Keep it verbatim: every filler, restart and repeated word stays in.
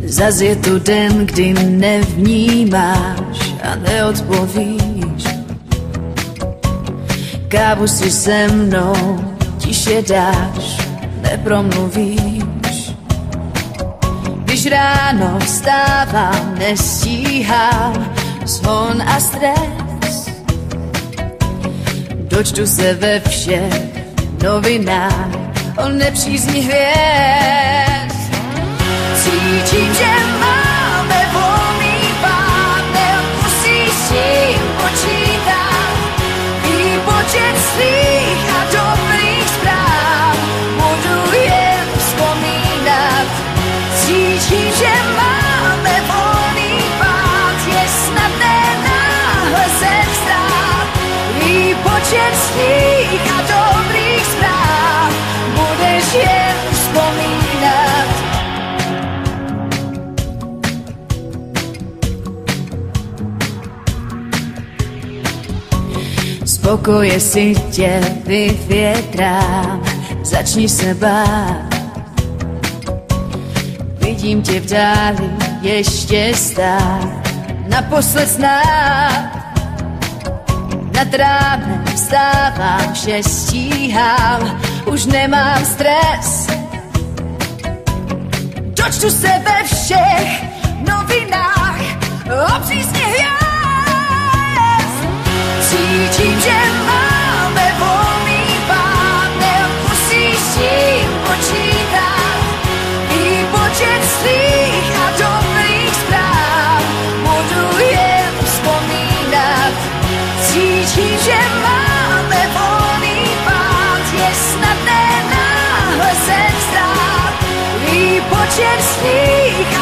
Zas je tu den, kdy nevnímáš a neodpovíš. Kávu si se mnou tiše dáš, nepromluvíš. Když ráno vstávám, nestíhám zhon a stres. Dočtu se ve všech novinách o nepřízni hvězd. Cítím, že máme volný pád, nemusíš s tím počítat. Výpočet svých a dobrých zpráv budu jen vzpomínat. Cítím, že máme volný pád, je snadné náhle se vstát. Výpočet svých a dobrých zpráv budeš jen vzpomínat. Pokoje si tě vyvětrám, začni se bát. Vidím tě v dáli ještě stát, naposled snad. Nad ránem vstávám, vše stíhám, už nemám stres. Dočtu se ve všech novinách o přísně hvězd. Cítím, že máme volný pád, nemusíš s tím počítat. Výpočet svých a dobrých zpráv budu jen vzpomínat. Cítím, že máme volný pád, je snadné náhle se vzdát. Výpočet svých